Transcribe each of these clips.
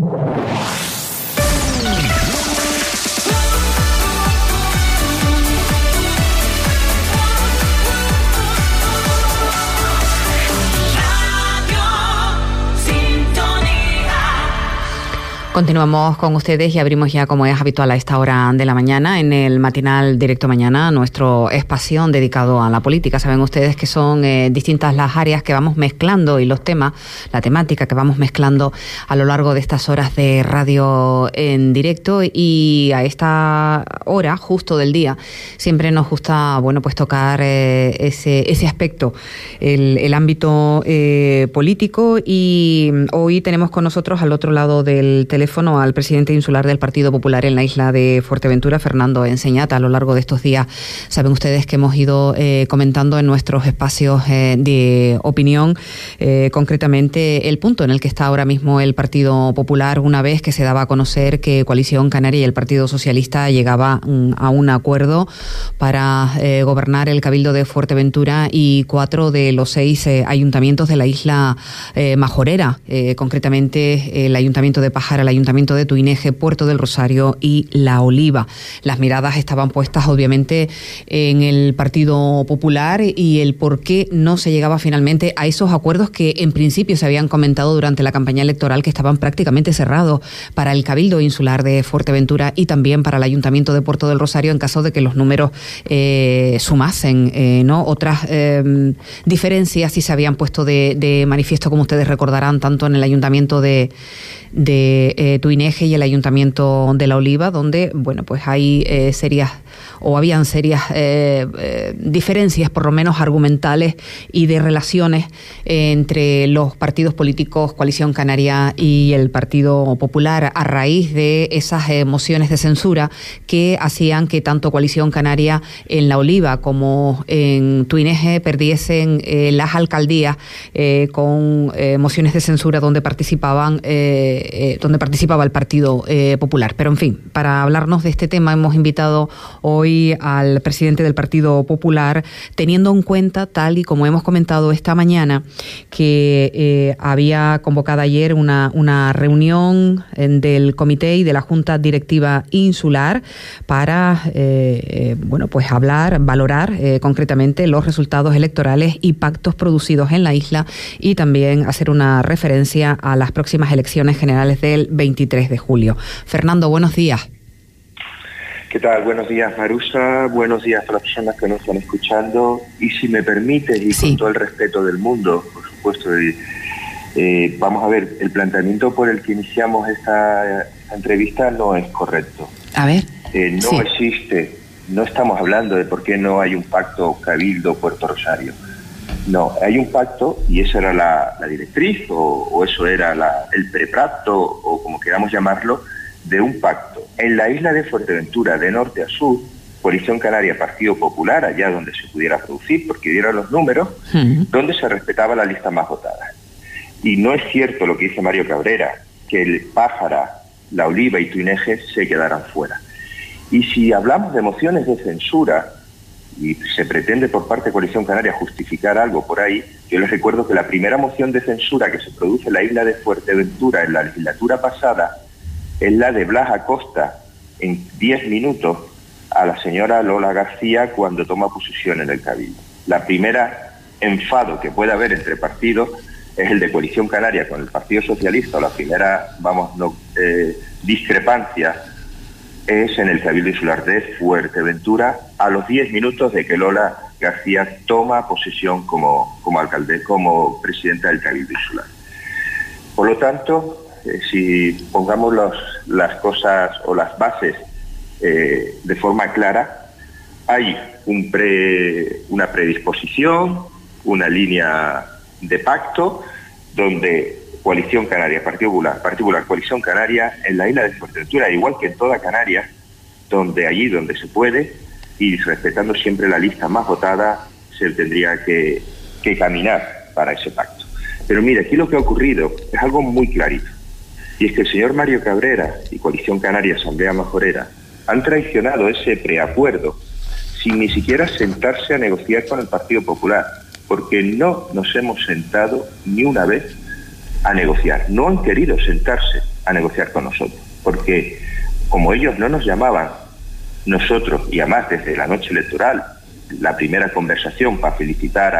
Continuamos con ustedes y abrimos ya, como es habitual a esta hora de la mañana, en el matinal Directo Mañana, nuestro espacio dedicado a la política. Saben ustedes que son distintas las áreas que vamos mezclando y los temas, la temática que vamos mezclando a lo largo de estas horas de radio en directo, y a esta hora justo del día siempre nos gusta, bueno, pues tocar ese aspecto, el ámbito político, y hoy tenemos con nosotros al otro lado del teléfono al presidente insular del Partido Popular en la isla de Fuerteventura, Fernando Enseñat. A lo largo de estos días saben ustedes que hemos ido comentando en nuestros espacios de opinión concretamente el punto en el que está ahora mismo el Partido Popular, una vez que se daba a conocer que Coalición Canaria y el Partido Socialista llegaba a un acuerdo para gobernar el Cabildo de Fuerteventura y 4 de los 6 ayuntamientos de la isla majorera, concretamente el Ayuntamiento de Pájara, el Ayuntamiento de Tuineje, Puerto del Rosario y La Oliva. Las miradas estaban puestas obviamente en el Partido Popular y el por qué no se llegaba finalmente a esos acuerdos que en principio se habían comentado durante la campaña electoral, que estaban prácticamente cerrados para el Cabildo Insular de Fuerteventura y también para el Ayuntamiento de Puerto del Rosario, en caso de que los números sumasen, ¿no? Otras diferencias sí se habían puesto de manifiesto, como ustedes recordarán, tanto en el Ayuntamiento de Tuineje y el Ayuntamiento de La Oliva, donde, bueno, pues hay habían serias diferencias, por lo menos argumentales, y de relaciones entre los partidos políticos Coalición Canaria y el Partido Popular, a raíz de esas mociones de censura que hacían que tanto Coalición Canaria en La Oliva como en Tuineje perdiesen las alcaldías con mociones de censura donde participaba el Partido Popular. Pero en fin, para hablarnos de este tema hemos invitado hoy al presidente del Partido Popular, teniendo en cuenta, tal y como hemos comentado esta mañana, que había convocado ayer una reunión del comité y de la Junta Directiva Insular para valorar concretamente los resultados electorales y pactos producidos en la isla, y también hacer una referencia a las próximas elecciones generales del 23 de julio. Fernando, buenos días. ¿Qué tal? Buenos días, Marusa. Buenos días a las personas que nos están escuchando. Y si me permites, y con todo el respeto del mundo, por supuesto, vamos a ver, el planteamiento por el que iniciamos esta entrevista no es correcto. A ver. No existe, no estamos hablando de por qué no hay un pacto Cabildo-Puerto Rosario. No, hay un pacto, y esa era la directriz, o eso era el prepacto, o como queramos llamarlo, de un pacto. En la isla de Fuerteventura, de norte a sur, Coalición Canaria, Partido Popular, allá donde se pudiera producir, porque dieron los números, donde se respetaba la lista más votada. Y no es cierto lo que dice Mario Cabrera, que el Pájara, La Oliva y Tuineje se quedaran fuera. Y si hablamos de mociones de censura, y se pretende por parte de Coalición Canaria justificar algo por ahí, yo les recuerdo que la primera moción de censura que se produce en la isla de Fuerteventura en la legislatura pasada es la de Blas Acosta, en 10 minutos, a la señora Lola García cuando toma posición en el Cabildo. La primera enfado que puede haber entre partidos es el de Coalición Canaria con el Partido Socialista, o la primera, discrepancia es en el Cabildo Insular de Fuerteventura, a los 10 minutos de que Lola García toma posesión como alcalde, como presidenta del Cabildo Insular. Por lo tanto, si pongamos las cosas o las bases de forma clara, hay una predisposición, una línea de pacto, donde Coalición Canaria, Partido Popular, Coalición Canaria, en la isla de Fuerteventura, igual que en toda Canarias, allí donde se puede, y respetando siempre la lista más votada, se tendría que caminar para ese pacto. Pero mire, aquí lo que ha ocurrido es algo muy clarito, y es que el señor Mario Cabrera y Coalición Canaria, Asamblea Majorera, han traicionado ese preacuerdo sin ni siquiera sentarse a negociar con el Partido Popular, porque no nos hemos sentado ni una vez a negociar. No han querido sentarse a negociar con nosotros, porque como ellos no nos llamaban, nosotros, y además desde la noche electoral, la primera conversación para felicitar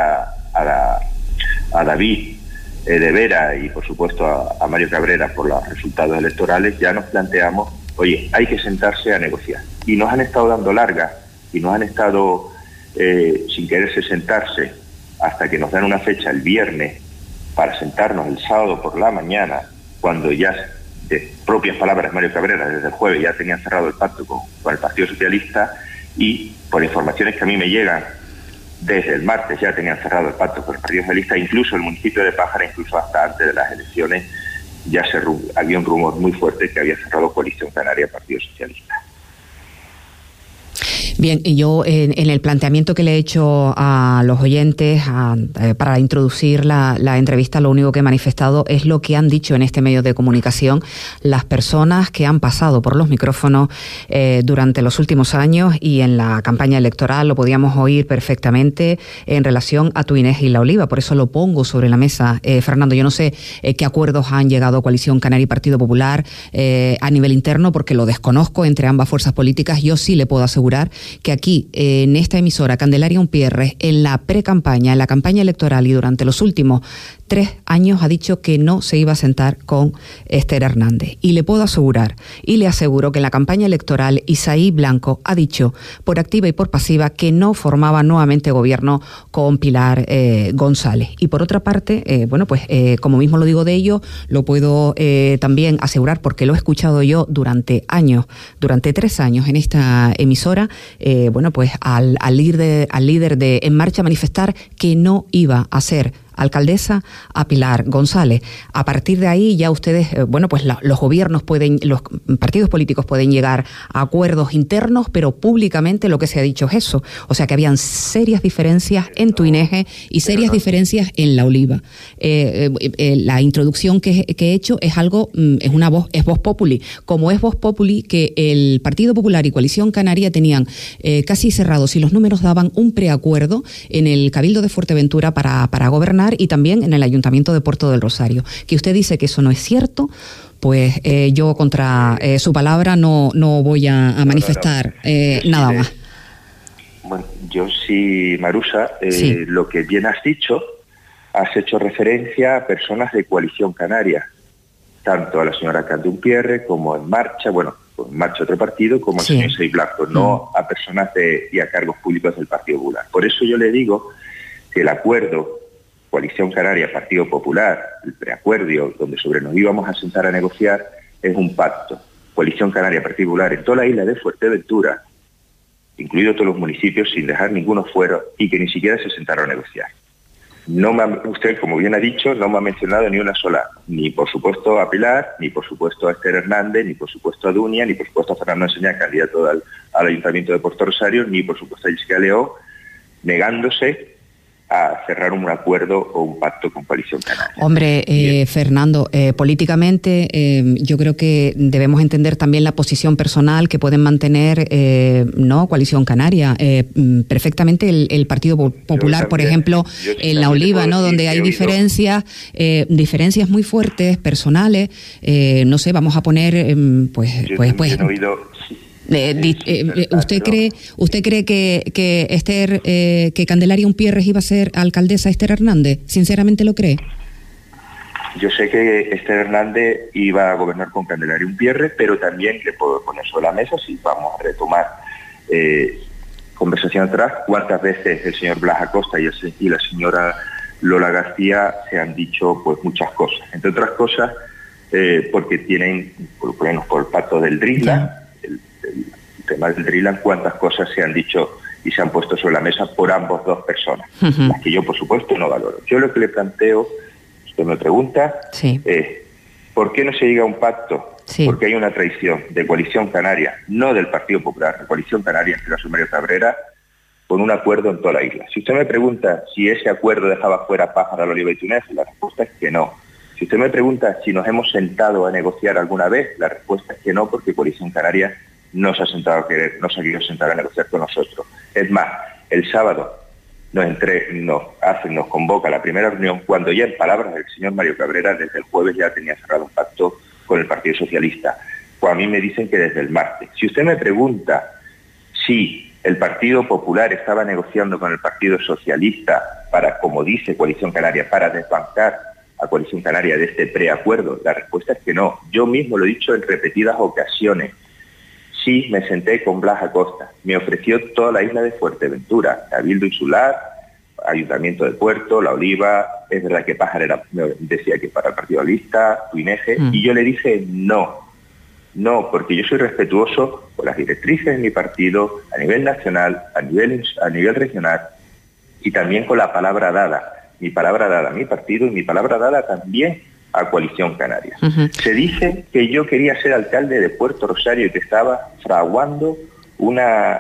a David de Vera y por supuesto a Mario Cabrera por los resultados electorales, ya nos planteamos, oye, hay que sentarse a negociar. Y nos han estado dando largas y nos han estado sin quererse sentarse hasta que nos dan una fecha el viernes para sentarnos el sábado por la mañana, cuando ya, de propias palabras de Mario Cabrera, desde el jueves ya tenían cerrado el pacto con el Partido Socialista, y por informaciones que a mí me llegan, desde el martes ya tenían cerrado el pacto con el Partido Socialista, incluso el municipio de Pájara, incluso hasta antes de las elecciones, ya había un rumor muy fuerte que había cerrado Coalición Canaria Partido Socialista. Bien, y yo en el planteamiento que le he hecho a los oyentes para introducir la entrevista, lo único que he manifestado es lo que han dicho en este medio de comunicación las personas que han pasado por los micrófonos durante los últimos años, y en la campaña electoral lo podíamos oír perfectamente en relación a Tuínez y La Oliva. Por eso lo pongo sobre la mesa. Fernando, yo no sé qué acuerdos han llegado Coalición Canaria y Partido Popular a nivel interno, porque lo desconozco entre ambas fuerzas políticas. Yo sí le puedo asegurar que aquí, en esta emisora, Candelaria Umpierres, en la pre-campaña, en la campaña electoral y durante los últimos 3 años, ha dicho que no se iba a sentar con Esther Hernández. Y le puedo asegurar, y le aseguro, que en la campaña electoral Isaí Blanco ha dicho, por activa y por pasiva, que no formaba nuevamente gobierno con Pilar González. Y por otra parte, como mismo lo digo de ello, lo puedo también asegurar, porque lo he escuchado yo durante años, durante 3 años en esta emisora, al líder de En Marcha manifestar que no iba a ser alcaldesa a Pilar González. A partir de ahí ya ustedes, los gobiernos los partidos políticos pueden llegar a acuerdos internos, pero públicamente lo que se ha dicho es eso. O sea, que habían serias diferencias en Tuineje y serias diferencias en La Oliva. La introducción que he hecho es es voz populi. Como es voz populi, que el Partido Popular y Coalición Canaria tenían casi cerrados, y los números daban, un preacuerdo en el Cabildo de Fuerteventura para gobernar, y también en el Ayuntamiento de Puerto del Rosario. Que usted dice que eso no es cierto, pues yo contra su palabra no voy a manifestar nada más. Bueno, yo sí, Marusa, sí. Lo que bien has dicho, has hecho referencia a personas de Coalición Canaria, tanto a la señora Cande Umpierre como En Marcha, En Marcha otro partido, como el señor Isaí Blanco, no a personas y a cargos públicos del Partido Popular. Por eso yo le digo que el acuerdo Coalición Canaria, Partido Popular, el preacuerdo donde sobre nos íbamos a sentar a negociar, es un pacto. Coalición Canaria, Partido Popular, en toda la isla de Fuerteventura, incluidos todos los municipios, sin dejar ninguno fuera, y que ni siquiera se sentaron a negociar. Usted, como bien ha dicho, no me ha mencionado ni una sola, ni por supuesto a Pilar, ni por supuesto a Esther Hernández, ni por supuesto a Dunia, ni por supuesto a Fernando Enseña, candidato al Ayuntamiento de Puerto Rosario, ni por supuesto a Jessica León, negándose a cerrar un acuerdo o un pacto con Coalición Canaria. Hombre, Fernando, políticamente yo creo que debemos entender también la posición personal que pueden mantener Coalición Canaria. Perfectamente el Partido Popular, por ejemplo, en La Oliva, donde hay diferencias muy fuertes, personales. Vamos a poner, ¿Usted cree que Esther, que Candelaria Umpierres iba a ser alcaldesa Esther Hernández? ¿Sinceramente lo cree? Yo sé que Esther Hernández iba a gobernar con Candelaria Umpierres, pero también le puedo poner sobre la mesa, si vamos a retomar conversación atrás, cuántas veces el señor Blas Acosta y la señora Lola García se han dicho pues muchas cosas, entre otras cosas porque tienen, por el pacto del Dreamland, el tema del Dreamland, cuántas cosas se han dicho y se han puesto sobre la mesa por ambos dos personas, las que yo por supuesto no valoro. Yo lo que le planteo, usted me pregunta, es ¿por qué no se llega a un pacto? Porque hay una traición de Coalición Canaria, no del Partido Popular, de Coalición Canaria, en este caso Mario Cabrera, con un acuerdo en toda la isla. Si usted me pregunta si ese acuerdo dejaba fuera Pájara, La Oliva y Túnez, la respuesta es que no. Si usted me pregunta si nos hemos sentado a negociar alguna vez, la respuesta es que no, porque Coalición Canaria no se ha querido sentar a negociar con nosotros. Es más, el sábado nos convoca a la primera reunión, cuando ya, en palabras del señor Mario Cabrera, desde el jueves ya tenía cerrado un pacto con el Partido Socialista. Pues a mí me dicen que desde el martes. Si usted me pregunta si el Partido Popular estaba negociando con el Partido Socialista para, como dice Coalición Canaria, para desbancar a Coalición Canaria de este preacuerdo, la respuesta es que no. Yo mismo lo he dicho en repetidas ocasiones. Sí, me senté con Blas Acosta, me ofreció toda la isla de Fuerteventura, Cabildo Insular, Ayuntamiento del Puerto, La Oliva, es verdad que Pájara decía que para el Partido Socialista, Tuineje, y yo le dije no, porque yo soy respetuoso con las directrices de mi partido a nivel nacional, a nivel regional y también con la palabra dada. Mi palabra dada a mi partido y mi palabra dada también a Coalición Canaria. Se dice que yo quería ser alcalde de Puerto Rosario y que estaba fraguando una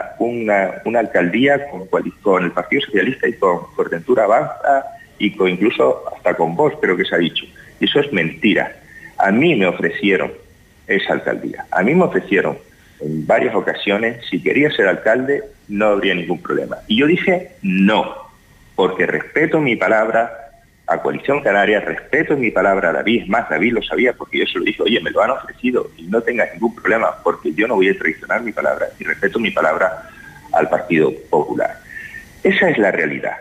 alcaldía con el Partido Socialista y con Fuerteventura Avanza y incluso hasta con Vox, creo que se ha dicho. Y eso es mentira. A mí me ofrecieron esa alcaldía. A mí me ofrecieron en varias ocasiones, si quería ser alcalde, no habría ningún problema. Y yo dije no, porque respeto mi palabra a Coalición Canaria, respeto mi palabra a David. Es más, David lo sabía porque yo se lo dije, oye, me lo han ofrecido y no tengas ningún problema porque yo no voy a traicionar mi palabra y respeto mi palabra al Partido Popular. Esa es la realidad.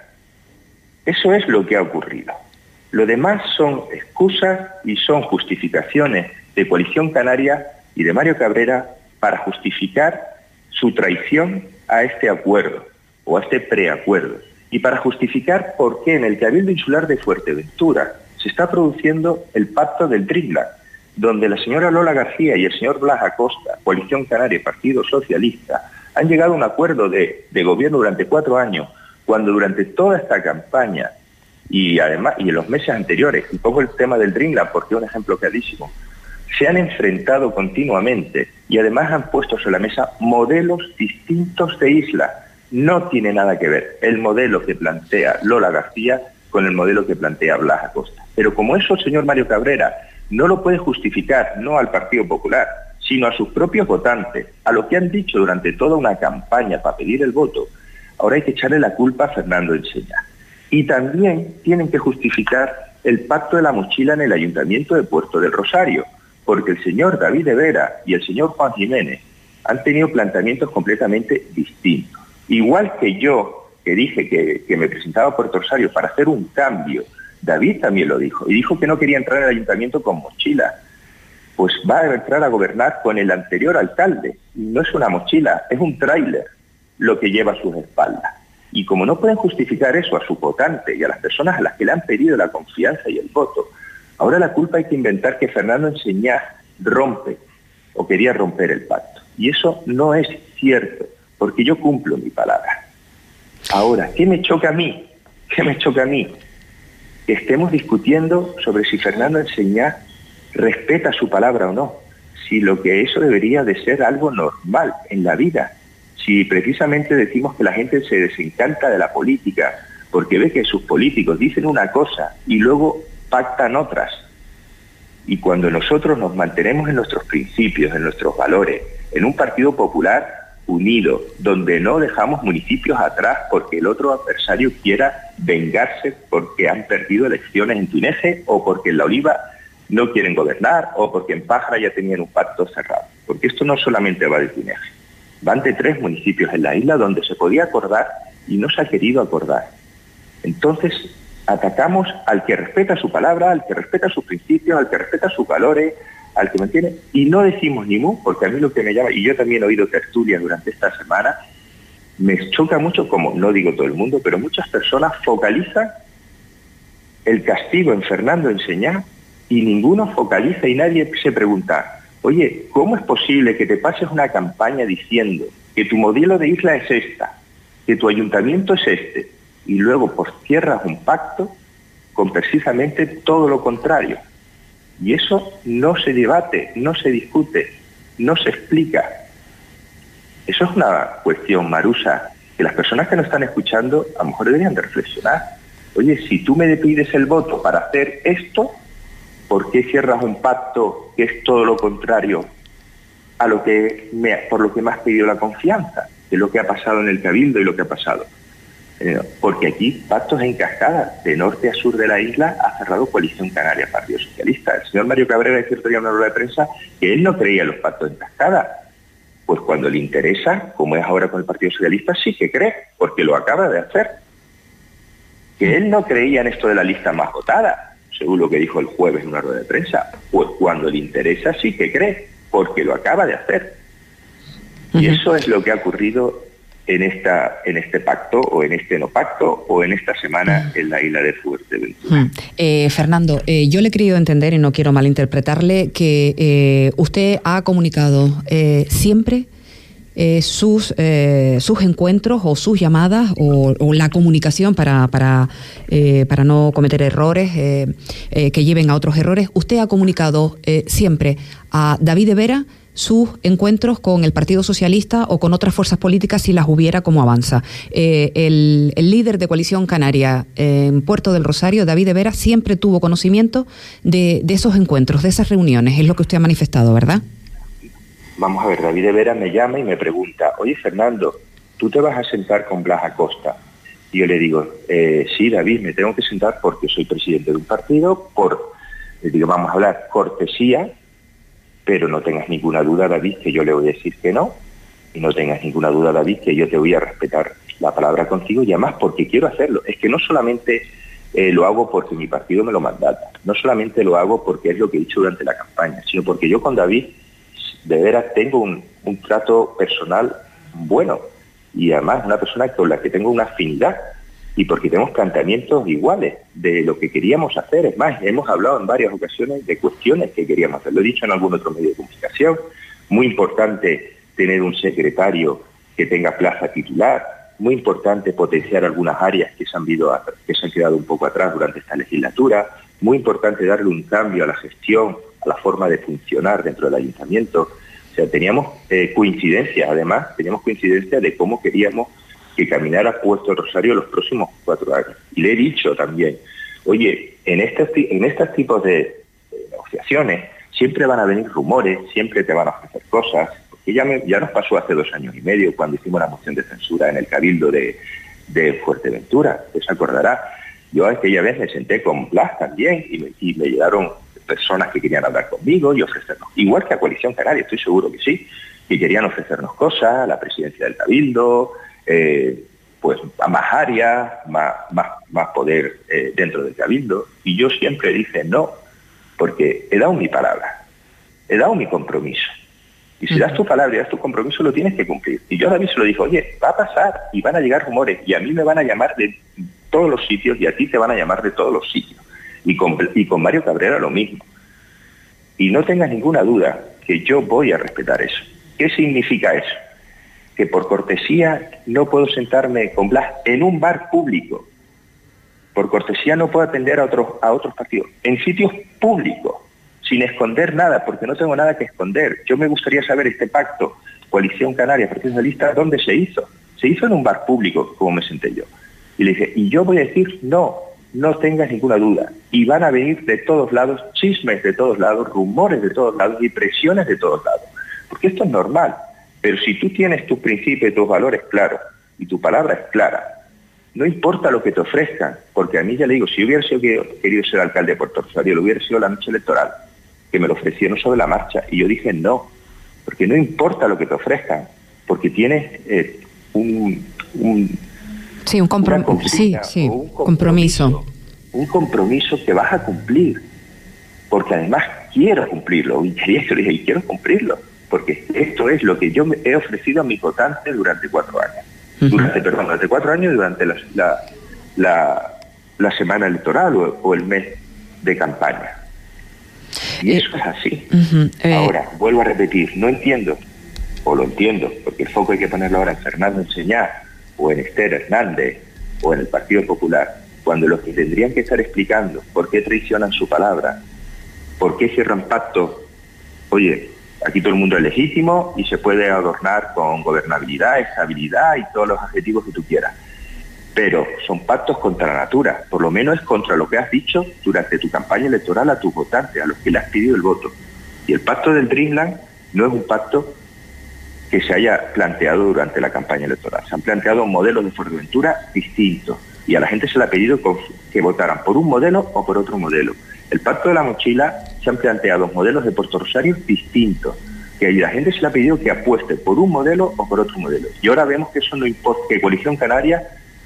Eso es lo que ha ocurrido. Lo demás son excusas y son justificaciones de Coalición Canaria y de Mario Cabrera para justificar su traición a este acuerdo o a este preacuerdo y para justificar por qué en el Cabildo Insular de Fuerteventura se está produciendo el pacto del Dreamland, donde la señora Lola García y el señor Blas Acosta, Coalición Canaria y Partido Socialista, han llegado a un acuerdo de gobierno durante 4 años, cuando durante toda esta campaña y además y en los meses anteriores, y pongo el tema del Dreamland porque es un ejemplo clarísimo, se han enfrentado continuamente y además han puesto sobre la mesa modelos distintos de isla. No tiene nada que ver el modelo que plantea Lola García con el modelo que plantea Blas Acosta. Pero como eso el señor Mario Cabrera no lo puede justificar, no al Partido Popular, sino a sus propios votantes, a lo que han dicho durante toda una campaña para pedir el voto, ahora hay que echarle la culpa a Fernando Enseña. Y también tienen que justificar el pacto de la mochila en el Ayuntamiento de Puerto del Rosario, porque el señor David de Vera y el señor Juan Jiménez han tenido planteamientos completamente distintos. Igual que yo, que dije que me presentaba a Puerto Rosario para hacer un cambio, David también lo dijo, y dijo que no quería entrar al ayuntamiento con mochila. Pues va a entrar a gobernar con el anterior alcalde. No es una mochila, es un tráiler lo que lleva a sus espaldas. Y como no pueden justificar eso a su votante y a las personas a las que le han pedido la confianza y el voto, ahora la culpa hay que inventar que Fernando Enseñá rompe o quería romper el pacto. Y eso no es cierto, porque yo cumplo mi palabra. Ahora, ¿qué me choca a mí? ¿Qué me choca a mí? Que estemos discutiendo sobre si Fernando Enseñá respeta su palabra o no. Si lo que eso debería de ser algo normal en la vida. Si precisamente decimos que la gente se desencanta de la política porque ve que sus políticos dicen una cosa y luego pactan otras. Y cuando nosotros nos mantenemos en nuestros principios, en nuestros valores, en un Partido Popular unido, donde no dejamos municipios atrás porque el otro adversario quiera vengarse porque han perdido elecciones en Tuineje o porque en La Oliva no quieren gobernar o porque en Pájara ya tenían un pacto cerrado. Porque esto no solamente va de Tuineje, van de 3 municipios en la isla donde se podía acordar y no se ha querido acordar. Entonces atacamos al que respeta su palabra, al que respeta sus principios, al que respeta sus valores, al que mantiene, y no decimos ni mu, porque a mí lo que me llama, y yo también he oído tertulias durante esta semana, me choca mucho, como no digo todo el mundo, pero muchas personas focalizan el castigo en Fernando Enseñá y ninguno focaliza y nadie se pregunta, oye, ¿cómo es posible que te pases una campaña diciendo que tu modelo de isla es esta, que tu ayuntamiento es este, y luego pues cierras un pacto con precisamente todo lo contrario? Y eso no se debate, no se discute, no se explica. Eso es una cuestión, Marusa, que las personas que nos están escuchando a lo mejor deberían de reflexionar. Oye, si tú me pides el voto para hacer esto, ¿por qué cierras un pacto que es todo lo contrario a lo que por lo que me has pedido la confianza, de lo que ha pasado en el Cabildo y lo que ha pasado? Porque aquí, pactos en cascada, de norte a sur de la isla, ha cerrado Coalición Canaria, Partido Socialista. El señor Mario Cabrera decía otro día en una rueda de prensa que él no creía en los pactos en cascada. Pues cuando le interesa, como es ahora con el Partido Socialista, sí que cree, porque lo acaba de hacer. Que él no creía en esto de la lista más votada, según lo que dijo el jueves en una rueda de prensa. Pues cuando le interesa, sí que cree, porque lo acaba de hacer. Y eso es lo que ha ocurrido en este pacto, o en este no pacto, o en esta semana en la isla de Fuerteventura. Fernando, yo le he querido entender, y no quiero malinterpretarle, que usted ha comunicado siempre sus encuentros o sus llamadas o la comunicación para no cometer errores que lleven a otros errores. Usted ha comunicado siempre a David de Vera sus encuentros con el Partido Socialista o con otras fuerzas políticas, si las hubiera, como Avanza. El líder de Coalición Canaria en Puerto del Rosario, David de Vera, siempre tuvo conocimiento de esos encuentros, de esas reuniones. Es lo que usted ha manifestado, ¿verdad? Vamos a ver, David de Vera me llama y me pregunta: oye, Fernando, ¿tú te vas a sentar con Blas Acosta? Y yo le digo, sí, David, me tengo que sentar porque soy presidente de un partido, le digo, vamos a hablar cortesía, pero no tengas ninguna duda, David, que yo le voy a decir que no, y no tengas ninguna duda, David, que yo te voy a respetar la palabra contigo, y además porque quiero hacerlo. Es que no solamente lo hago porque mi partido me lo mandata, no solamente lo hago porque es lo que he dicho durante la campaña, sino porque yo con David de veras tengo un trato personal bueno, y además una persona con la que tengo una afinidad, y porque tenemos planteamientos iguales de lo que queríamos hacer. Es más, hemos hablado en varias ocasiones de cuestiones que queríamos hacer. Lo he dicho en algún otro medio de comunicación. Muy importante tener un secretario que tenga plaza titular. Muy importante potenciar algunas áreas que se han quedado un poco atrás durante esta legislatura. Muy importante darle un cambio a la gestión, a la forma de funcionar dentro del ayuntamiento. O sea, teníamos coincidencia, además, de cómo queríamos que caminara Puerto Rosario los próximos 4 años. Y le he dicho también, oye, en estos tipos de negociaciones siempre van a venir rumores, siempre te van a ofrecer cosas, porque ya nos pasó hace 2 años y medio cuando hicimos la moción de censura en el Cabildo de Fuerteventura, usted se acordará. Yo aquella vez me senté con Blas también y me llegaron personas que querían hablar conmigo y ofrecernos, igual que a Coalición Canaria, estoy seguro que sí, que querían ofrecernos cosas, la presidencia del Cabildo, pues a más áreas, más poder dentro del Cabildo, y yo siempre dije no, porque he dado mi palabra, he dado mi compromiso, y si das tu palabra y das tu compromiso, lo tienes que cumplir. Y yo a David se lo dije, oye, va a pasar y van a llegar rumores, y a mí me van a llamar de todos los sitios y a ti te van a llamar de todos los sitios, y con Mario Cabrera lo mismo, y no tengas ninguna duda que yo voy a respetar eso. ¿Qué significa eso? Que por cortesía no puedo sentarme con Blas en un bar público. Por cortesía no puedo atender a otros partidos. En sitios públicos, sin esconder nada, porque no tengo nada que esconder. Yo me gustaría saber este pacto, Coalición Canaria, Partido Socialista, ¿dónde se hizo? Se hizo en un bar público, como me senté yo. Y le dije, y yo voy a decir, no tengas ninguna duda. Y van a venir de todos lados, chismes de todos lados, rumores de todos lados y presiones de todos lados. Porque esto es normal. Pero si tú tienes tus principios y tus valores claros y tu palabra es clara, no importa lo que te ofrezcan, porque a mí ya le digo, si hubiera querido ser alcalde de Puerto Rosario, lo hubiera sido la noche electoral, que me lo ofrecieron sobre la marcha, y yo dije no, porque no importa lo que te ofrezcan, porque tienes un compromiso que vas a cumplir, porque además quiero cumplirlo, y quiero cumplirlo. Porque esto es lo que yo me he ofrecido a mi votante durante 4 años. Durante 4 años, durante la semana electoral o el mes de campaña. Y eso es así. Ahora, vuelvo a repetir, no entiendo, o lo entiendo, porque el foco hay que ponerlo ahora en Fernando Enseñá, o en Esther Hernández, o en el Partido Popular, cuando los que tendrían que estar explicando por qué traicionan su palabra, por qué cierran pactos. Oye, aquí todo el mundo es legítimo y se puede adornar con gobernabilidad, estabilidad y todos los adjetivos que tú quieras. Pero son pactos contra la natura, por lo menos es contra lo que has dicho durante tu campaña electoral a tus votantes, a los que le has pedido el voto. Y el pacto del Dreamland no es un pacto que se haya planteado durante la campaña electoral. Se han planteado modelos de Fuerteventura distintos y a la gente se le ha pedido que votaran por un modelo o por otro modelo. El Pacto de la Mochila se han planteado modelos de Puerto Rosario distintos, que a la gente se le ha pedido que apueste por un modelo o por otro modelo. Y ahora vemos que eso no importa, que Coalición Canaria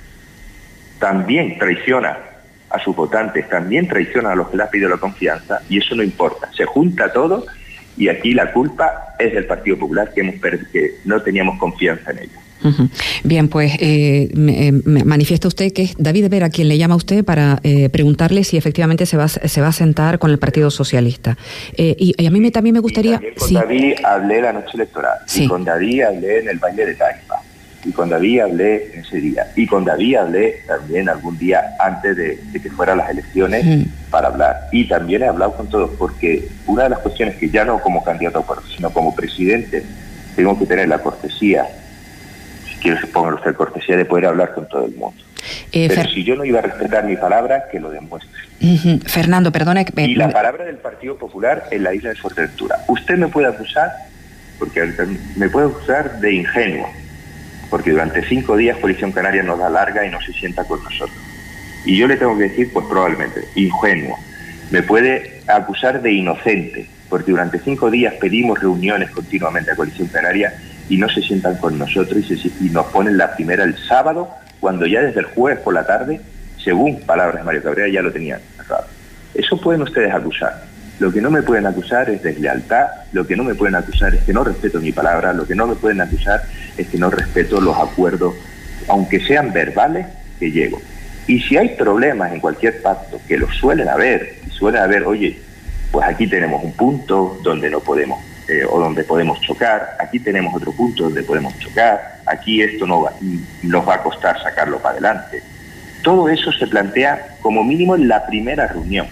también traiciona a sus votantes, también traiciona a los que le han pedido la confianza, y eso no importa. Se junta todo y aquí la culpa es del Partido Popular, que no teníamos confianza en ellos. Uh-huh. Bien, pues me manifiesta usted que es David Vera quien le llama a usted para preguntarle si efectivamente se va a sentar con el Partido Socialista. Y a mí también me gustaría... Con David hablé la noche electoral, y con David hablé en el baile de Taifa, y con David hablé ese día, y con David hablé también algún día antes de que fueran las elecciones para hablar. Y también he hablado con todos, porque una de las cuestiones que ya no como candidato a puerto, sino como presidente, tengo que tener la cortesía, si quiero ponga usted cortesía, de poder hablar con todo el mundo. Pero si yo no iba a respetar mi palabra, que lo demuestre. Fernando, perdone. Y la palabra del Partido Popular en la isla de Fuerteventura. Usted me puede acusar, porque me puede acusar de ingenuo, porque durante 5 días Coalición Canaria nos da larga y no se sienta con nosotros. Y yo le tengo que decir, pues probablemente, ingenuo. Me puede acusar de inocente, porque durante 5 días pedimos reuniones continuamente a Coalición Canaria y no se sientan con nosotros y nos ponen la primera el sábado, cuando ya desde el jueves por la tarde, según palabras de Mario Cabrera, ya lo tenían cerrado. Eso pueden ustedes acusar. Lo que no me pueden acusar es deslealtad, lo que no me pueden acusar es que no respeto mi palabra, lo que no me pueden acusar es que no respeto los acuerdos, aunque sean verbales, que llego. Y si hay problemas en cualquier pacto, que los suelen haber, oye, pues aquí tenemos un punto donde no podemos, o donde podemos chocar, aquí tenemos otro punto donde podemos chocar, aquí esto nos va a costar sacarlo para adelante. Todo eso se plantea como mínimo en la primera reunión.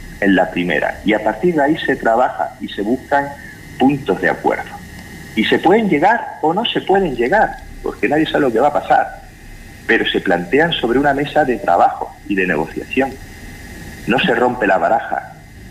Y a partir de ahí se trabaja y se buscan puntos de acuerdo. Y se pueden llegar o no se pueden llegar, porque nadie sabe lo que va a pasar, pero se plantean sobre una mesa de trabajo y de negociación. No se rompe la baraja.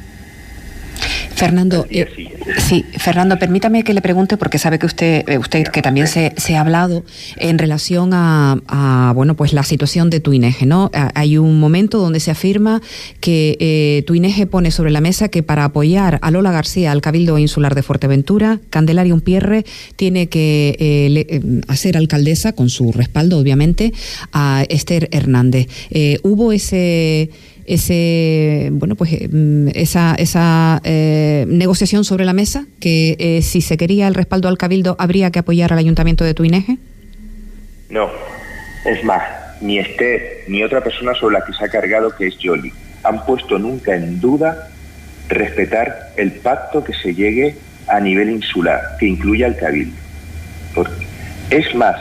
Fernando, sí, Fernando, permítame que le pregunte, porque sabe que usted que también se ha hablado en relación a bueno, pues la situación de Tuineje, ¿no? Hay un momento donde se afirma que Tuineje pone sobre la mesa que para apoyar a Lola García al Cabildo Insular de Fuerteventura, Candelaria Umpierre tiene que hacer alcaldesa, con su respaldo obviamente, a Esther Hernández. Hubo esa negociación sobre la mesa, que si se quería el respaldo al Cabildo habría que apoyar al Ayuntamiento de Tuineje. No, es más, ni Esther ni otra persona sobre la que se ha cargado, que es Yoli, han puesto nunca en duda respetar el pacto que se llegue a nivel insular, que incluya al Cabildo. Porque es más,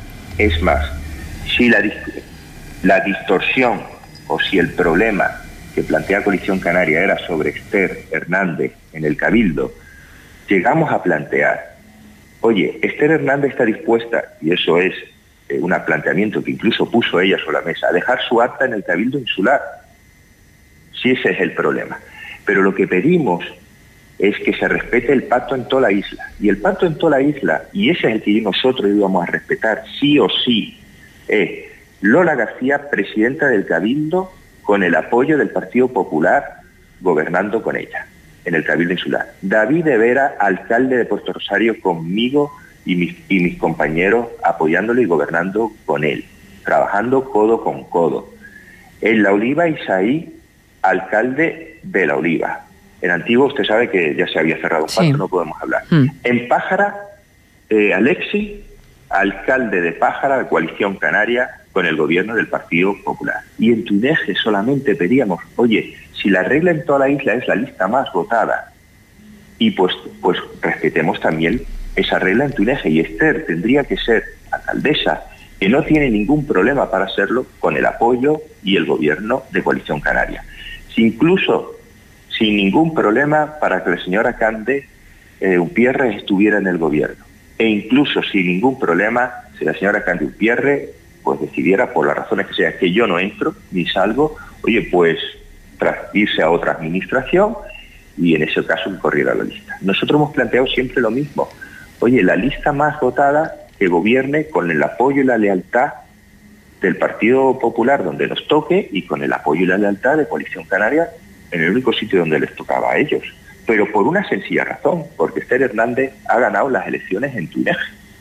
si la distorsión o si el problema que plantea Coalición Canaria era sobre Esther Hernández en el Cabildo, llegamos a plantear, oye, Esther Hernández está dispuesta, y eso es un planteamiento que incluso puso ella sobre la mesa, a dejar su acta en el Cabildo Insular, si ese es el problema. Pero lo que pedimos es que se respete el pacto en toda la isla, y el pacto en toda la isla, y ese es el que nosotros íbamos a respetar sí o sí, es Lola García, presidenta del Cabildo, con el apoyo del Partido Popular, gobernando con ella, en el Cabildo Insular. David de Vera, alcalde de Puerto Rosario, conmigo y mis compañeros, apoyándolo y gobernando con él, trabajando codo con codo. En La Oliva, Isaí, alcalde de La Oliva. En Antigua, usted sabe que ya se había cerrado un pacto, no podemos hablar. En Pájara, Alexi, alcalde de Pájara, de Coalición Canaria, con el gobierno del Partido Popular. Y en Tuineje solamente pedíamos, oye, si la regla en toda la isla es la lista más votada, y pues respetemos también esa regla en Tuineje, y Esther tendría que ser alcaldesa, que no tiene ningún problema para hacerlo, con el apoyo y el gobierno de Coalición Canaria. Incluso sin ningún problema para que la señora Cande Umpierre estuviera en el gobierno. E incluso sin ningún problema si la señora Cande Umpierre pues decidiera, por las razones que sea, que yo no entro ni salgo, oye, pues irse a otra administración y en ese caso corriera la lista. Nosotros hemos planteado siempre lo mismo. Oye, la lista más votada que gobierne con el apoyo y la lealtad del Partido Popular donde nos toque y con el apoyo y la lealtad de Coalición Canaria en el único sitio donde les tocaba a ellos. Pero por una sencilla razón, porque Esther Hernández ha ganado las elecciones en Túnez.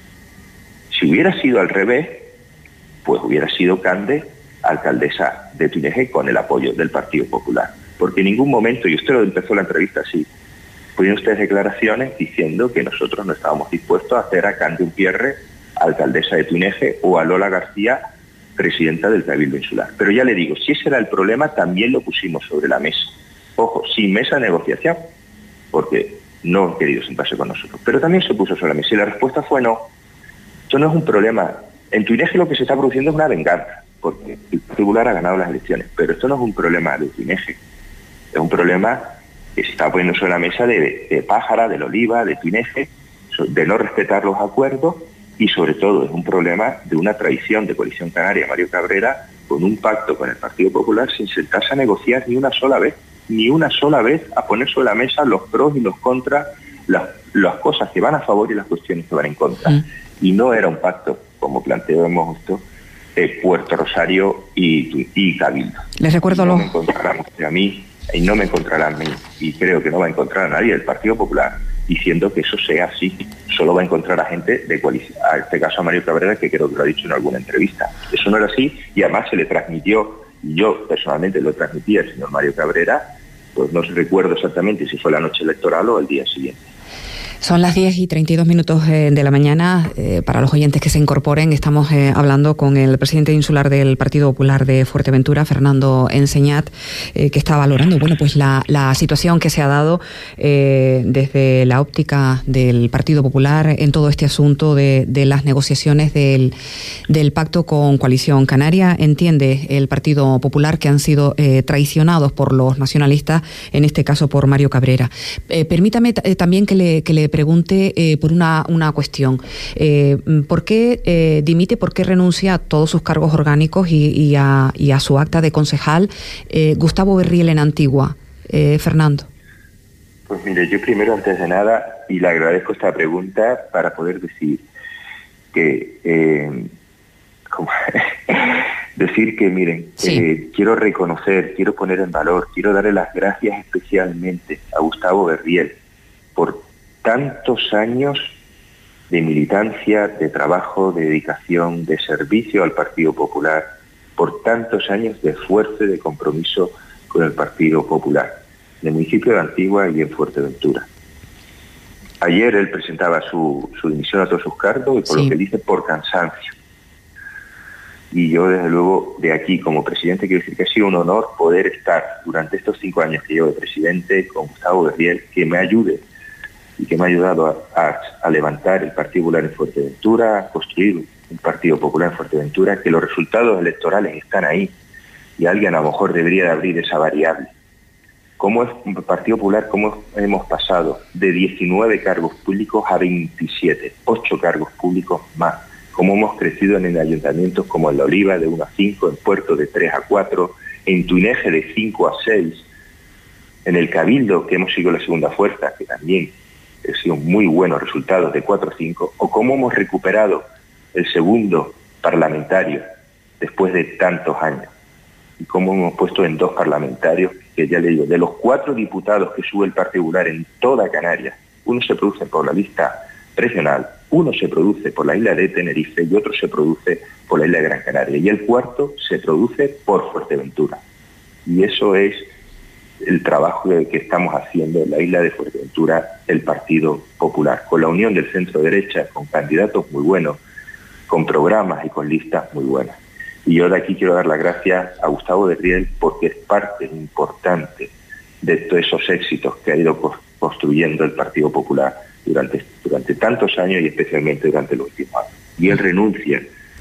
Si hubiera sido al revés, pues hubiera sido Cande alcaldesa de Túnez con el apoyo del Partido Popular. Porque en ningún momento, y usted lo empezó la entrevista así, pusieron ustedes declaraciones diciendo que nosotros no estábamos dispuestos a hacer a Cande Unpierre alcaldesa de Túnez o a Lola García presidenta del Cabildo Insular. Pero ya le digo, si ese era el problema, también lo pusimos sobre la mesa. Ojo, sin mesa de negociación, porque no han querido sentarse con nosotros. Pero también se puso sobre la mesa y la respuesta fue no. Esto no es un problema. En Túnez lo que se está produciendo es una venganza, porque el Partido Popular ha ganado las elecciones. Pero esto no es un problema de Túnez. Es un problema que se está poniendo sobre la mesa de Pájara, del Oliva, de Túnez, de no respetar los acuerdos. Y sobre todo es un problema de una traición de Coalición Canaria, Mario Cabrera, con un pacto con el Partido Popular sin sentarse a negociar ni una sola vez, a poner sobre la mesa los pros y los contras, las cosas que van a favor y las cuestiones que van en contra. Y no era un pacto, como planteamos esto, Puerto Rosario y Cabildo. Les recuerdo no me encontrarán a mí, y no me encontrarán a mí, y creo que no va a encontrar a nadie del Partido Popular diciendo que eso sea así. Solo va a encontrar a gente de coalición, a este caso a Mario Cabrera, que creo que lo ha dicho en alguna entrevista. Eso no era así, y además se le transmitió, y yo personalmente lo transmití al señor Mario Cabrera, pues no recuerdo exactamente si fue la noche electoral o el día siguiente. Son las 10:32 de la mañana. Para los oyentes que se incorporen, estamos hablando con el presidente insular del Partido Popular de Fuerteventura, Fernando Enseñat, que está valorando pues la situación que se ha dado desde la óptica del Partido Popular en todo este asunto de las negociaciones del pacto con Coalición Canaria. Entiende el Partido Popular que han sido traicionados por los nacionalistas, en este caso por Mario Cabrera. Permítame también que le pregunte por una cuestión. ¿Por qué dimite, por qué renuncia a todos sus cargos orgánicos y a su acta de concejal Gustavo Berriel en Antigua? Fernando. Pues mire, yo primero, antes de nada, y le agradezco esta pregunta para poder decir que miren, sí. Quiero reconocer, quiero poner en valor, quiero darle las gracias especialmente a Gustavo Berriel por tantos años de militancia, de trabajo, de dedicación, de servicio al Partido Popular, por tantos años de esfuerzo y de compromiso con el Partido Popular, en el municipio de Antigua y en Fuerteventura. Ayer él presentaba su dimisión a todos sus cargos y por lo que dice, por cansancio. Y yo, desde luego, de aquí, como presidente, quiero decir que ha sido un honor poder estar durante estos 5 años que llevo de presidente con Gustavo Berriel, que me ayude y que me ha ayudado a levantar el Partido Popular en Fuerteventura, a construir un Partido Popular en Fuerteventura, que los resultados electorales están ahí y alguien a lo mejor debería de abrir esa variable. ¿Cómo es un Partido Popular? ¿Cómo hemos pasado de 19 cargos públicos a 27, 8 cargos públicos más? ¿Cómo hemos crecido en ayuntamientos como en La Oliva de 1 a 5, en Puerto de 3 a 4, en Tuineje de 5 a 6, en el Cabildo, que hemos sido la segunda fuerza, que también ha sido muy buenos resultados, de 4 a 5, o cómo hemos recuperado el segundo parlamentario después de tantos años, y cómo hemos puesto en 2 parlamentarios, que ya le digo, de los 4 diputados que sube el Partido Popular en toda Canarias, uno se produce por la lista regional, uno se produce por la isla de Tenerife y otro se produce por la isla de Gran Canaria, y el cuarto se produce por Fuerteventura. Y eso es el trabajo que estamos haciendo en la isla de Fuerteventura, el Partido Popular, con la unión del centro-derecha, con candidatos muy buenos, con programas y con listas muy buenas. Y yo de aquí quiero dar las gracias a Gustavo Berriel porque es parte importante de todos esos éxitos que ha ido construyendo el Partido Popular durante tantos años y especialmente durante los últimos años. Y él renuncia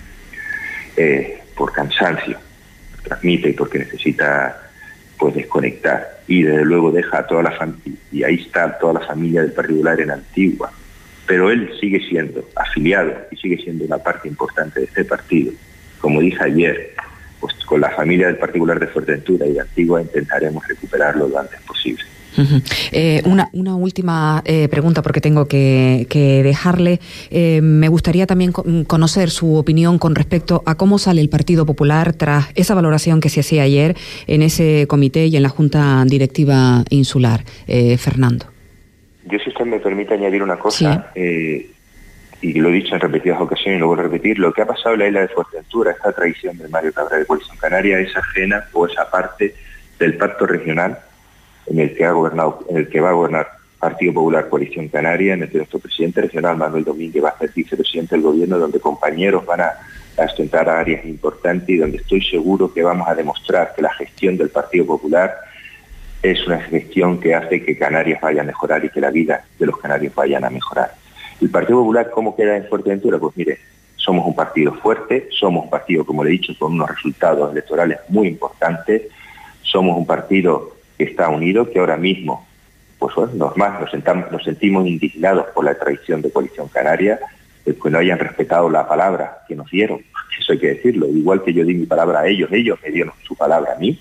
por cansancio, transmite porque necesita pues desconectar, y desde luego deja a toda la familia, y ahí está toda la familia del Partido Popular en Antigua, pero él sigue siendo afiliado y sigue siendo una parte importante de este partido. Como dije ayer, pues con la familia del Partido Popular de Fuerteventura y de Antigua intentaremos recuperarlo lo antes posible. Una última pregunta, porque tengo que dejarle. Me gustaría también conocer su opinión con respecto a cómo sale el Partido Popular tras esa valoración que se hacía ayer en ese comité y en la Junta Directiva Insular. Fernando. Yo, si usted me permite añadir una cosa, sí. Y lo he dicho en repetidas ocasiones y lo vuelvo a repetir, lo que ha pasado en la isla de Fuerteventura, esta traición de Mario Cabral de Coalición Canaria, es ajena o esa parte del pacto regional en el que va a gobernar Partido Popular Coalición Canaria, en el que nuestro presidente regional, Manuel Domínguez, va a ser vicepresidente del gobierno, donde compañeros van a ostentar áreas importantes y donde estoy seguro que vamos a demostrar que la gestión del Partido Popular es una gestión que hace que Canarias vaya a mejorar y que la vida de los canarios vayan a mejorar. ¿El Partido Popular cómo queda en Fuerteventura? Pues mire, somos un partido fuerte, somos un partido, como le he dicho, con unos resultados electorales muy importantes, somos un partido que está unido, que ahora mismo, pues bueno, nos sentimos indignados por la traición de Coalición Canaria, que no hayan respetado la palabra que nos dieron, eso hay que decirlo, igual que yo di mi palabra a ellos me dieron su palabra a mí,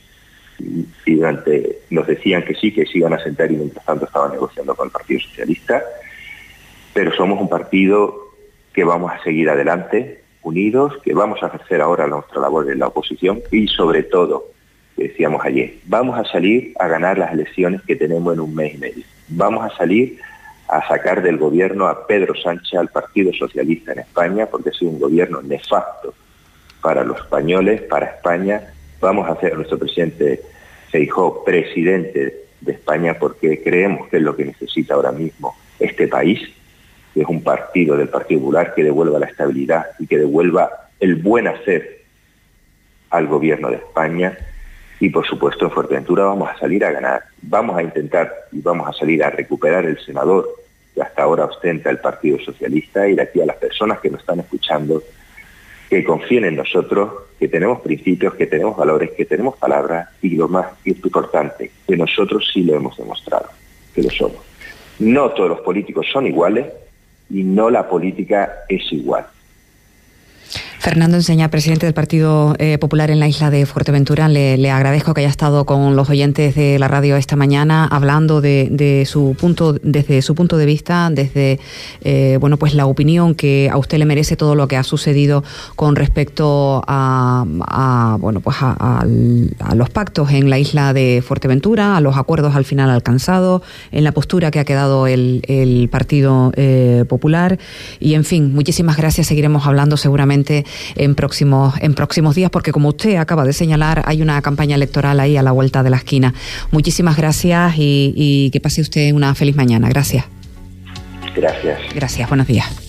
y nos decían que sí, que se iban a sentar y mientras tanto estaban negociando con el Partido Socialista. Pero somos un partido que vamos a seguir adelante, unidos, que vamos a ejercer ahora nuestra labor en la oposición y sobre todo, que decíamos ayer, vamos a salir a ganar las elecciones que tenemos en un mes y medio. Vamos a salir a sacar del gobierno a Pedro Sánchez, al Partido Socialista en España, porque ha sido un gobierno nefasto para los españoles, para España. Vamos a hacer a nuestro presidente Feijóo presidente de España porque creemos que es lo que necesita ahora mismo este país, que es un partido del Partido Popular que devuelva la estabilidad y que devuelva el buen hacer al gobierno de España. Y por supuesto en Fuerteventura vamos a salir a ganar, vamos a intentar y vamos a salir a recuperar el senador que hasta ahora ostenta el Partido Socialista, y de aquí a las personas que nos están escuchando, que confíen en nosotros, que tenemos principios, que tenemos valores, que tenemos palabras, y lo más importante, que nosotros sí lo hemos demostrado, que lo somos. No todos los políticos son iguales, y no la política es igual. Fernando Enseña, presidente del Partido Popular en la isla de Fuerteventura, le agradezco que haya estado con los oyentes de la radio esta mañana hablando desde su punto de vista, desde pues la opinión que a usted le merece todo lo que ha sucedido con respecto a los pactos en la isla de Fuerteventura, a los acuerdos al final alcanzados, en la postura que ha quedado el Partido Popular, y en fin, muchísimas gracias. Seguiremos hablando seguramente en próximos días, porque como usted acaba de señalar, hay una campaña electoral ahí a la vuelta de la esquina. Muchísimas gracias y que pase usted una feliz mañana. Gracias. Gracias. Gracias, buenos días.